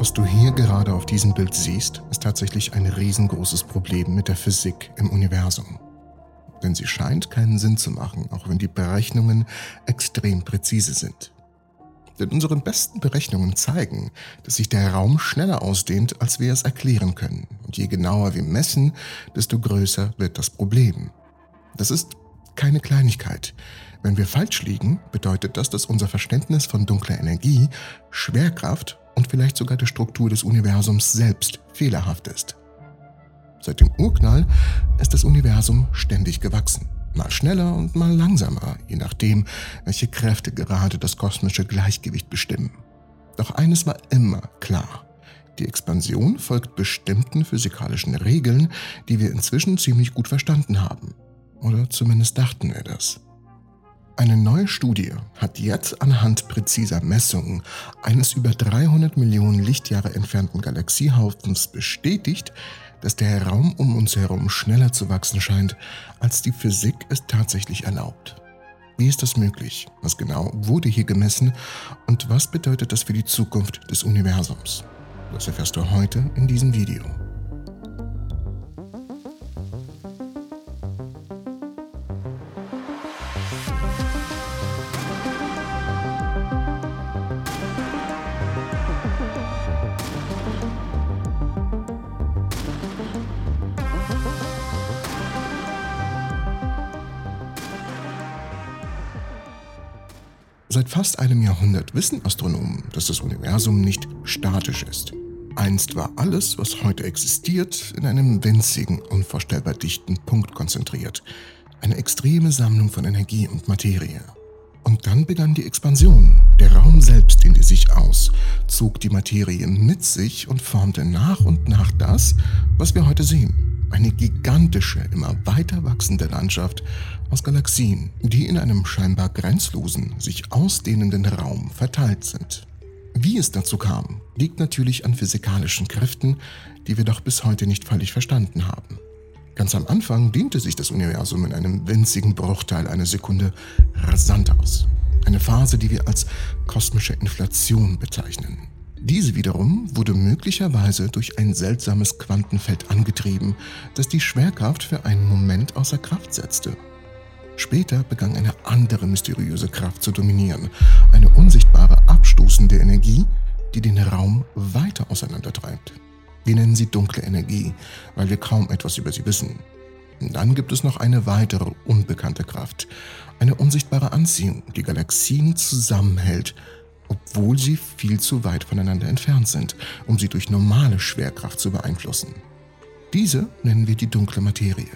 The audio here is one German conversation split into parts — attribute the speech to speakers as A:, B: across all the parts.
A: Was du hier gerade auf diesem Bild siehst, ist tatsächlich ein riesengroßes Problem mit der Physik im Universum. Denn sie scheint keinen Sinn zu machen, auch wenn die Berechnungen extrem präzise sind. Denn unsere besten Berechnungen zeigen, dass sich der Raum schneller ausdehnt, als wir es erklären können. Und je genauer wir messen, desto größer wird das Problem. Das ist keine Kleinigkeit. Wenn wir falsch liegen, bedeutet das, dass unser Verständnis von dunkler Energie, Schwerkraft und vielleicht sogar der Struktur des Universums selbst fehlerhaft ist. Seit dem Urknall ist das Universum ständig gewachsen. Mal schneller und mal langsamer, je nachdem, welche Kräfte gerade das kosmische Gleichgewicht bestimmen. Doch eines war immer klar: Die Expansion folgt bestimmten physikalischen Regeln, die wir inzwischen ziemlich gut verstanden haben. Oder zumindest dachten wir das. Eine neue Studie hat jetzt anhand präziser Messungen eines über 300 Millionen Lichtjahre entfernten Galaxiehaufens bestätigt, dass der Raum um uns herum schneller zu wachsen scheint, als die Physik es tatsächlich erlaubt. Wie ist das möglich? Was genau wurde hier gemessen und was bedeutet das für die Zukunft des Universums? Das erfährst du heute in diesem Video. Seit fast einem Jahrhundert wissen Astronomen, dass das Universum nicht statisch ist. Einst war alles, was heute existiert, in einem winzigen, unvorstellbar dichten Punkt konzentriert. Eine extreme Sammlung von Energie und Materie. Und dann begann die Expansion. Der Raum selbst dehnte sich aus, zog die Materie mit sich und formte nach und nach das, was wir heute sehen. Eine gigantische, immer weiter wachsende Landschaft aus Galaxien, die in einem scheinbar grenzlosen, sich ausdehnenden Raum verteilt sind. Wie es dazu kam, liegt natürlich an physikalischen Kräften, die wir doch bis heute nicht völlig verstanden haben. Ganz am Anfang dehnte sich das Universum in einem winzigen Bruchteil einer Sekunde rasant aus. Eine Phase, die wir als kosmische Inflation bezeichnen. Diese wiederum wurde möglicherweise durch ein seltsames Quantenfeld angetrieben, das die Schwerkraft für einen Moment außer Kraft setzte. Später begann eine andere mysteriöse Kraft zu dominieren, eine unsichtbare, abstoßende Energie, die den Raum weiter auseinandertreibt. Wir nennen sie dunkle Energie, weil wir kaum etwas über sie wissen. Und dann gibt es noch eine weitere unbekannte Kraft, eine unsichtbare Anziehung, die Galaxien zusammenhält, obwohl sie viel zu weit voneinander entfernt sind, um sie durch normale Schwerkraft zu beeinflussen. Diese nennen wir die dunkle Materie.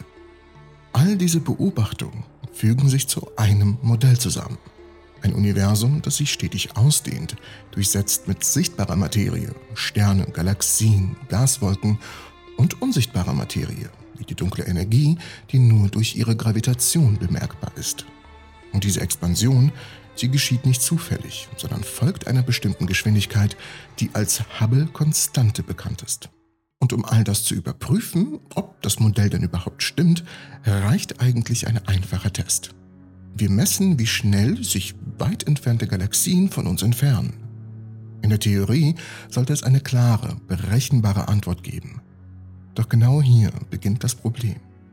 A: All diese Beobachtungen fügen sich zu einem Modell zusammen. Ein Universum, das sich stetig ausdehnt, durchsetzt mit sichtbarer Materie, Sterne, Galaxien, Gaswolken und unsichtbarer Materie, wie die dunkle Energie, die nur durch ihre Gravitation bemerkbar ist. Und diese Expansion, sie geschieht nicht zufällig, sondern folgt einer bestimmten Geschwindigkeit, die als Hubble-Konstante bekannt ist. Und um all das zu überprüfen, ob das Modell denn überhaupt stimmt, reicht eigentlich ein einfacher Test. Wir messen, wie schnell sich weit entfernte Galaxien von uns entfernen. In der Theorie sollte es eine klare, berechenbare Antwort geben. Doch genau hier beginnt das Problem.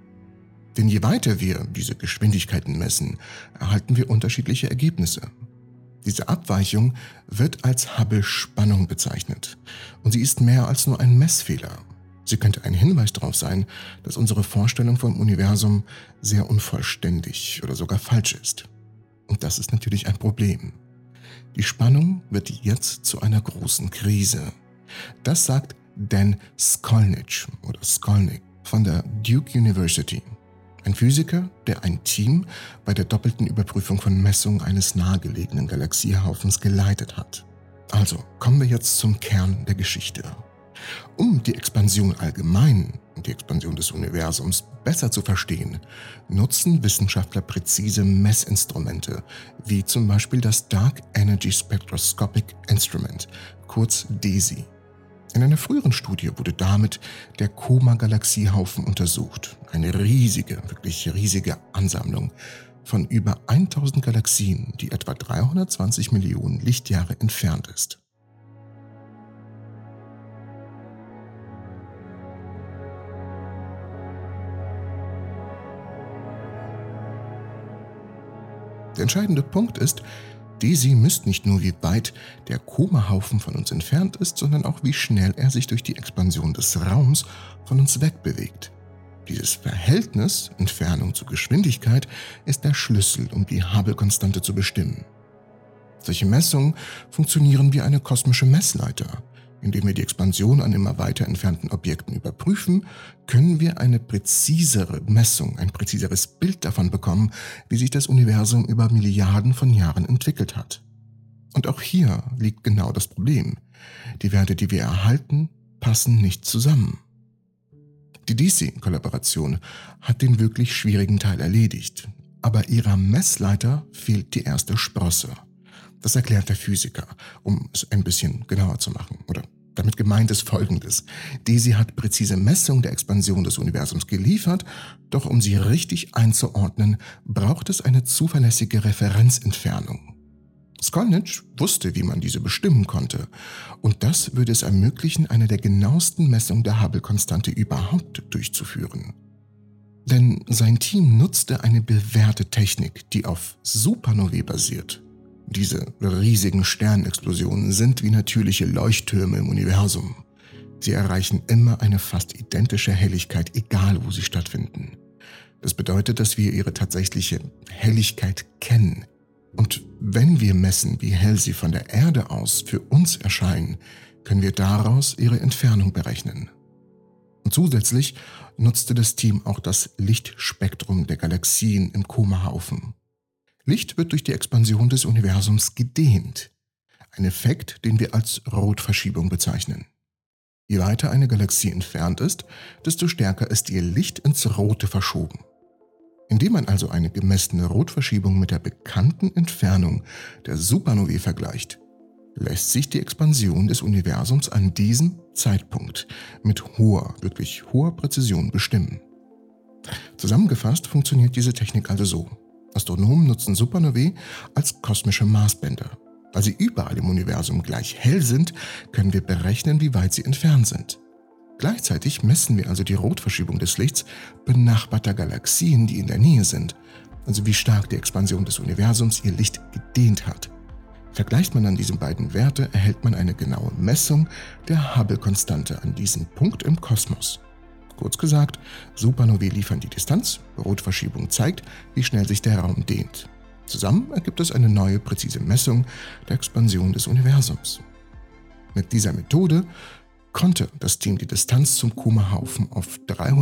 A: Denn je weiter wir diese Geschwindigkeiten messen, erhalten wir unterschiedliche Ergebnisse. Diese Abweichung wird als Hubble-Spannung bezeichnet und sie ist mehr als nur ein Messfehler. Sie könnte ein Hinweis darauf sein, dass unsere Vorstellung vom Universum sehr unvollständig oder sogar falsch ist. Und das ist natürlich ein Problem. Die Spannung wird jetzt zu einer großen Krise. Das sagt Dan Skolnick von der Duke University. Ein Physiker, der ein Team bei der doppelten Überprüfung von Messungen eines nahegelegenen Galaxiehaufens geleitet hat. Also kommen wir jetzt zum Kern der Geschichte. Um die Expansion allgemein und die Expansion des Universums besser zu verstehen, nutzen Wissenschaftler präzise Messinstrumente, wie zum Beispiel das Dark Energy Spectroscopic Instrument, kurz DESI. In einer früheren Studie wurde damit der Coma-Galaxiehaufen untersucht. Eine riesige, wirklich riesige Ansammlung von über 1000 Galaxien, die etwa 320 Millionen Lichtjahre entfernt ist. Der entscheidende Punkt ist, DESI misst nicht nur, wie weit der Komahaufen von uns entfernt ist, sondern auch, wie schnell er sich durch die Expansion des Raums von uns wegbewegt. Dieses Verhältnis Entfernung zu Geschwindigkeit ist der Schlüssel, um die Hubble-Konstante zu bestimmen. Solche Messungen funktionieren wie eine kosmische Messleiter. Indem wir die Expansion an immer weiter entfernten Objekten überprüfen, können wir eine präzisere Messung, ein präziseres Bild davon bekommen, wie sich das Universum über Milliarden von Jahren entwickelt hat. Und auch hier liegt genau das Problem. Die Werte, die wir erhalten, passen nicht zusammen. Die DESI-Kollaboration hat den wirklich schwierigen Teil erledigt, aber ihrer Messleiter fehlt die erste Sprosse. Das erklärt der Physiker, um es ein bisschen genauer zu machen. Oder damit gemeint ist Folgendes. DESI hat präzise Messungen der Expansion des Universums geliefert, doch um sie richtig einzuordnen, braucht es eine zuverlässige Referenzentfernung. Skolnic wusste, wie man diese bestimmen konnte, und das würde es ermöglichen, eine der genauesten Messungen der Hubble-Konstante überhaupt durchzuführen. Denn sein Team nutzte eine bewährte Technik, die auf Supernovae basiert. Diese riesigen Sternexplosionen sind wie natürliche Leuchttürme im Universum. Sie erreichen immer eine fast identische Helligkeit, egal wo sie stattfinden. Das bedeutet, dass wir ihre tatsächliche Helligkeit kennen. Und wenn wir messen, wie hell sie von der Erde aus für uns erscheinen, können wir daraus ihre Entfernung berechnen. Und zusätzlich nutzte das Team auch das Lichtspektrum der Galaxien im Komahaufen. Licht wird durch die Expansion des Universums gedehnt. Ein Effekt, den wir als Rotverschiebung bezeichnen. Je weiter eine Galaxie entfernt ist, desto stärker ist ihr Licht ins Rote verschoben. Indem man also eine gemessene Rotverschiebung mit der bekannten Entfernung der Supernovae vergleicht, lässt sich die Expansion des Universums an diesem Zeitpunkt mit wirklich hoher Präzision bestimmen. Zusammengefasst funktioniert diese Technik also so. Astronomen nutzen Supernovae als kosmische Maßbänder. Weil sie überall im Universum gleich hell sind, können wir berechnen, wie weit sie entfernt sind. Gleichzeitig messen wir also die Rotverschiebung des Lichts benachbarter Galaxien, die in der Nähe sind, also wie stark die Expansion des Universums ihr Licht gedehnt hat. Vergleicht man dann diese beiden Werte, erhält man eine genaue Messung der Hubble-Konstante an diesem Punkt im Kosmos. Kurz gesagt, Supernovae liefern die Distanz, Rotverschiebung zeigt, wie schnell sich der Raum dehnt. Zusammen ergibt es eine neue, präzise Messung der Expansion des Universums. Mit dieser Methode konnte das Team die Distanz zum Komahaufen auf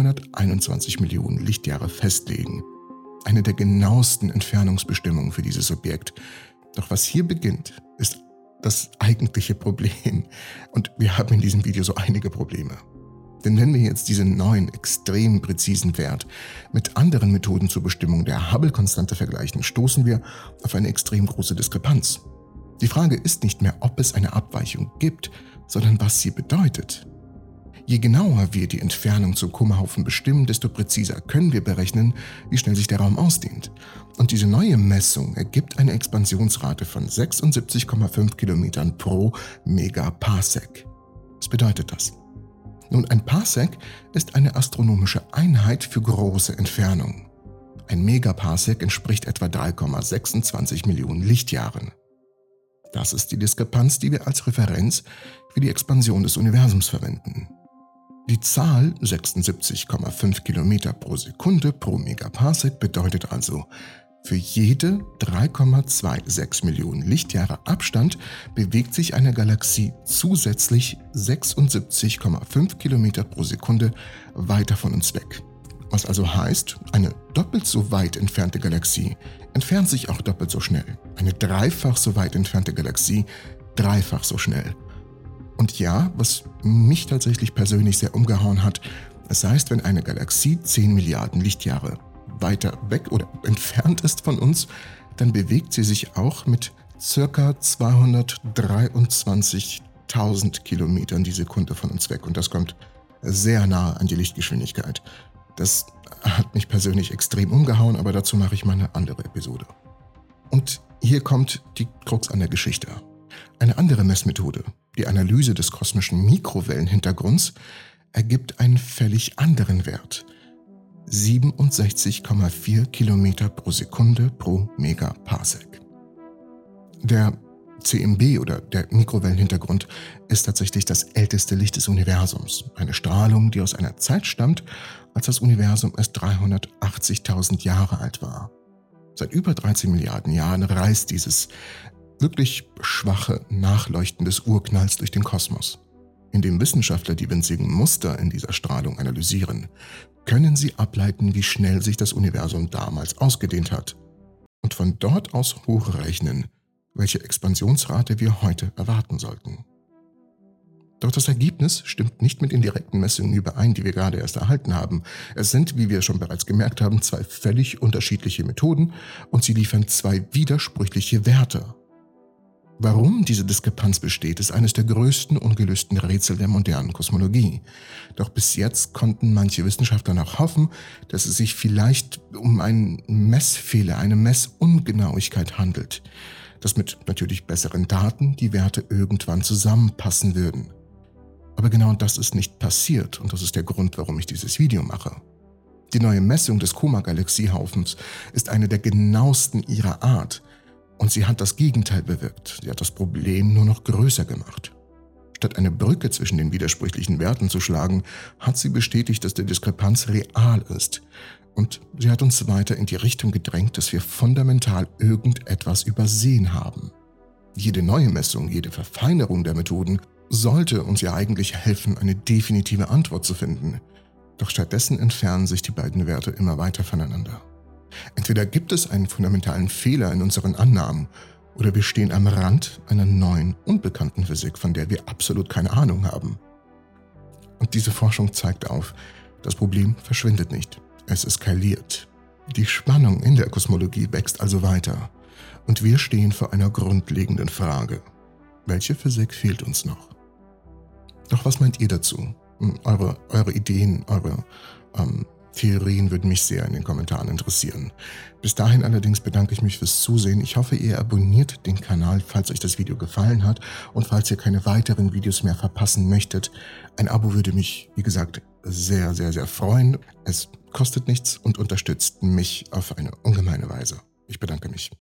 A: 321 Millionen Lichtjahre festlegen. Eine der genauesten Entfernungsbestimmungen für dieses Objekt. Doch was hier beginnt, ist das eigentliche Problem. Und wir haben in diesem Video so einige Probleme. Denn wenn wir jetzt diesen neuen, extrem präzisen Wert mit anderen Methoden zur Bestimmung der Hubble-Konstante vergleichen, stoßen wir auf eine extrem große Diskrepanz. Die Frage ist nicht mehr, ob es eine Abweichung gibt, sondern was sie bedeutet. Je genauer wir die Entfernung zum Komahaufen bestimmen, desto präziser können wir berechnen, wie schnell sich der Raum ausdehnt. Und diese neue Messung ergibt eine Expansionsrate von 76,5 Kilometern pro Megaparsec. Was bedeutet das? Nun, ein Parsec ist eine astronomische Einheit für große Entfernungen. Ein Megaparsec entspricht etwa 3,26 Millionen Lichtjahren. Das ist die Diskrepanz, die wir als Referenz für die Expansion des Universums verwenden. Die Zahl 76,5 Kilometer pro Sekunde pro Megaparsec bedeutet also, für jede 3,26 Millionen Lichtjahre Abstand bewegt sich eine Galaxie zusätzlich 76,5 Kilometer pro Sekunde weiter von uns weg. Was also heißt, eine doppelt so weit entfernte Galaxie entfernt sich auch doppelt so schnell. Eine dreifach so weit entfernte Galaxie dreifach so schnell. Und ja, was mich tatsächlich persönlich sehr umgehauen hat, es heißt, wenn eine Galaxie 10 Milliarden Lichtjahre weiter weg oder entfernt ist von uns, dann bewegt sie sich auch mit ca. 223.000 Kilometern die Sekunde von uns weg. Und das kommt sehr nah an die Lichtgeschwindigkeit. Das hat mich persönlich extrem umgehauen, aber dazu mache ich mal eine andere Episode. Und hier kommt die Krux an der Geschichte. Eine andere Messmethode, die Analyse des kosmischen Mikrowellenhintergrunds, ergibt einen völlig anderen Wert. 67,4 Kilometer pro Sekunde pro Megaparsec. Der CMB oder der Mikrowellenhintergrund ist tatsächlich das älteste Licht des Universums. Eine Strahlung, die aus einer Zeit stammt, als das Universum erst 380.000 Jahre alt war. Seit über 13 Milliarden Jahren reist dieses wirklich schwache Nachleuchten des Urknalls durch den Kosmos. Indem Wissenschaftler die winzigen Muster in dieser Strahlung analysieren, können sie ableiten, wie schnell sich das Universum damals ausgedehnt hat und von dort aus hochrechnen, welche Expansionsrate wir heute erwarten sollten. Doch das Ergebnis stimmt nicht mit den direkten Messungen überein, die wir gerade erst erhalten haben. Es sind, wie wir schon bereits gemerkt haben, zwei völlig unterschiedliche Methoden und sie liefern zwei widersprüchliche Werte. Warum diese Diskrepanz besteht, ist eines der größten ungelösten Rätsel der modernen Kosmologie. Doch bis jetzt konnten manche Wissenschaftler noch hoffen, dass es sich vielleicht um einen Messfehler, eine Messungenauigkeit handelt, dass mit natürlich besseren Daten die Werte irgendwann zusammenpassen würden. Aber genau das ist nicht passiert und das ist der Grund, warum ich dieses Video mache. Die neue Messung des Coma-Galaxiehaufens ist eine der genauesten ihrer Art und sie hat das Gegenteil bewirkt. Sie hat das Problem nur noch größer gemacht. Statt eine Brücke zwischen den widersprüchlichen Werten zu schlagen, hat sie bestätigt, dass die Diskrepanz real ist. Und sie hat uns weiter in die Richtung gedrängt, dass wir fundamental irgendetwas übersehen haben. Jede neue Messung, jede Verfeinerung der Methoden sollte uns ja eigentlich helfen, eine definitive Antwort zu finden. Doch stattdessen entfernen sich die beiden Werte immer weiter voneinander. Entweder gibt es einen fundamentalen Fehler in unseren Annahmen oder wir stehen am Rand einer neuen, unbekannten Physik, von der wir absolut keine Ahnung haben. Und diese Forschung zeigt auf, das Problem verschwindet nicht. Es eskaliert. Die Spannung in der Kosmologie wächst also weiter. Und wir stehen vor einer grundlegenden Frage. Welche Physik fehlt uns noch? Doch was meint ihr dazu? Eure Ideen, eure Theorien würden mich sehr in den Kommentaren interessieren. Bis dahin allerdings bedanke ich mich fürs Zusehen. Ich hoffe, ihr abonniert den Kanal, falls euch das Video gefallen hat und falls ihr keine weiteren Videos mehr verpassen möchtet. Ein Abo würde mich, wie gesagt, sehr, sehr, sehr freuen. Es kostet nichts und unterstützt mich auf eine ungemeine Weise. Ich bedanke mich.